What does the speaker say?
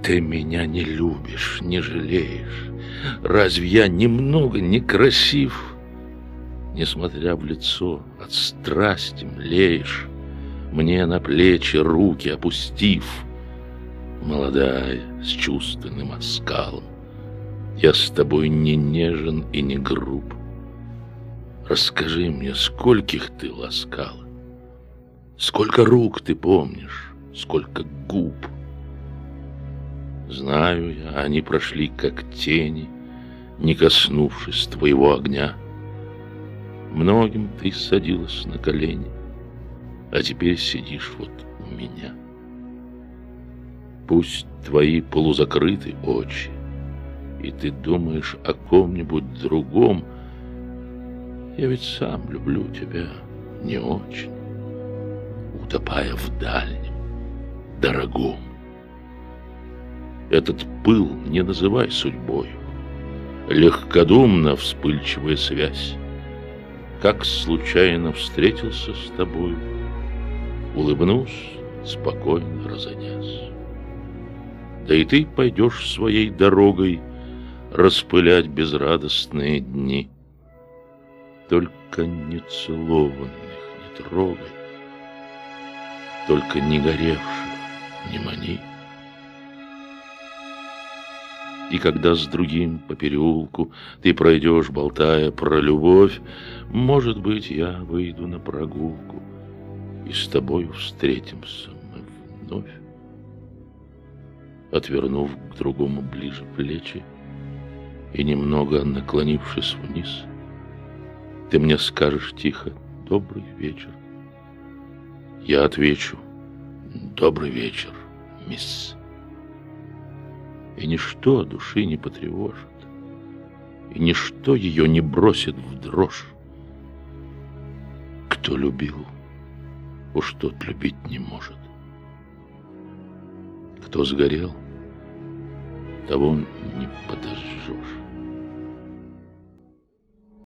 Ты меня не любишь, не жалеешь. Разве я немного некрасив? Несмотря в лицо, от страсти млеешь, мне на плечи руки опустив. Молодая, с чувственным оскалом, я с тобой не нежен и не груб. Расскажи мне, скольких ты ласкала, сколько рук ты помнишь, сколько губ. Знаю я, они прошли как тени, не коснувшись твоего огня. Многим ты садилась на колени, а теперь сидишь вот у меня. Пусть твои полузакрыты очи, и ты думаешь о ком-нибудь другом. Я ведь сам люблю тебя не очень, утопая в дальнем, дорогом. Этот пыл не называй судьбою, легкодумно вспыльчивая связь. Как случайно встретился с тобою, улыбнусь, спокойно разойдясь. Да и ты пойдешь своей дорогой распылять безрадостные дни. Только не целованных не трогай, только не горевших не мани. И когда с другим по переулку ты пройдешь, болтая про любовь, может быть, я выйду на прогулку, и с тобою встретимся мы вновь. Отвернув к другому ближе плечи и немного наклонившись вниз, ты мне скажешь тихо: добрый вечер. Я отвечу: добрый вечер, мисс. И ничто души не потревожит, и ничто ее не бросит в дрожь. Кто любил, уж тот любить не может. Кто сгорел, того не подожжешь.